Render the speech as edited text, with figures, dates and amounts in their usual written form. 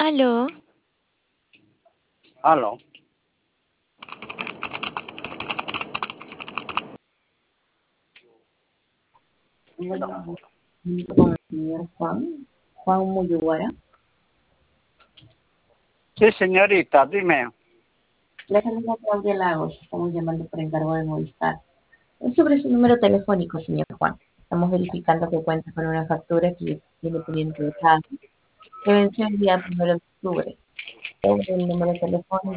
Aló, Aló. Con el señor Juan Muyuguara. Sí, señorita, dime. Le saluda Claudia Lagos, estamos llamando por encargo de Movistar. Es sobre su número telefónico, señor Juan. Estamos verificando que cuenta con una factura que tiene pendiente de pago, que venció el día 1 de octubre. Sobre el número telefónico